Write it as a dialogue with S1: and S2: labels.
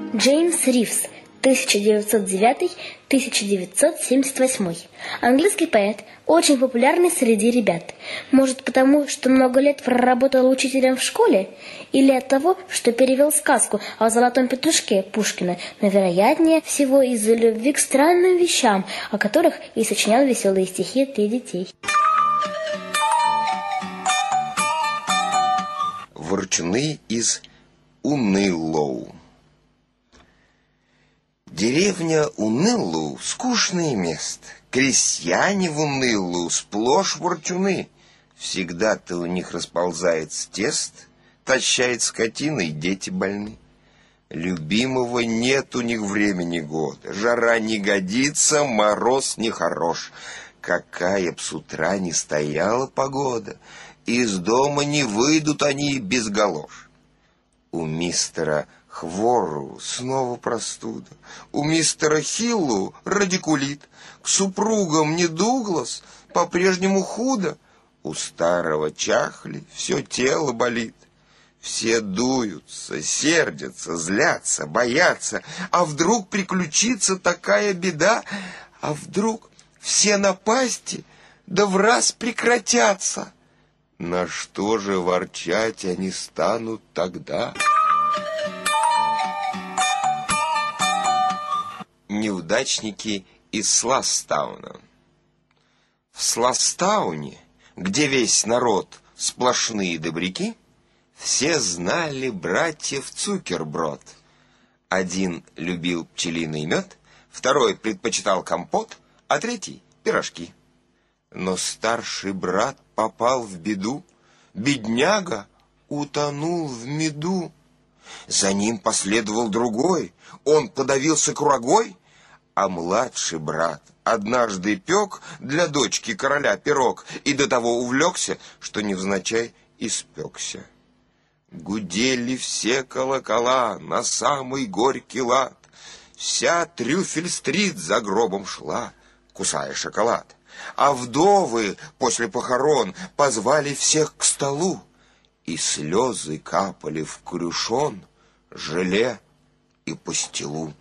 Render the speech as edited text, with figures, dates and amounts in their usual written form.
S1: Джеймс Ривз, 1909-1978. Английский поэт, очень популярный среди ребят. Может, потому, что много лет проработал учителем в школе? Или от того, что перевел сказку о золотом петушке Пушкина, но, вероятнее всего, из-за любви к странным вещам, о которых и сочинял веселые стихи для детей.
S2: Ворчуны из Уныллоу. Деревня Уныллоу — скучное место. Крестьяне в Уныллоу сплошь ворчуны. Всегда-то у них расползается тест, тащает скотина, и дети больны. Любимого нет у них времени года. Жара не годится, мороз нехорош. Какая б с утра ни стояла погода, из дома не выйдут они без галош. У мистера Хвору снова простуда, у мистера Хиллу радикулит, к супругам не Дуглас по-прежнему худо, у старого Чахли все тело болит. Все дуются, сердятся, злятся, боятся, а вдруг приключится такая беда, а вдруг все напасти да враз прекратятся. На что же ворчать они станут тогда? Неудачники из Сластауна. В Сластауне, где весь народ сплошные добряки, все знали братьев Цукерброд. Один любил пчелиный мед, второй предпочитал компот, а третий — пирожки. Но старший брат попал в беду, бедняга утонул в меду. За ним последовал другой, он подавился курагой, а младший брат однажды пек для дочки короля пирог и до того увлекся, что невзначай испекся. Гудели все колокола на самый горький лад, вся Трюфель-стрит за гробом шла, кусая шоколад. А вдовы после похорон позвали всех к столу, и слезы капали в крюшон, желе и пастилу.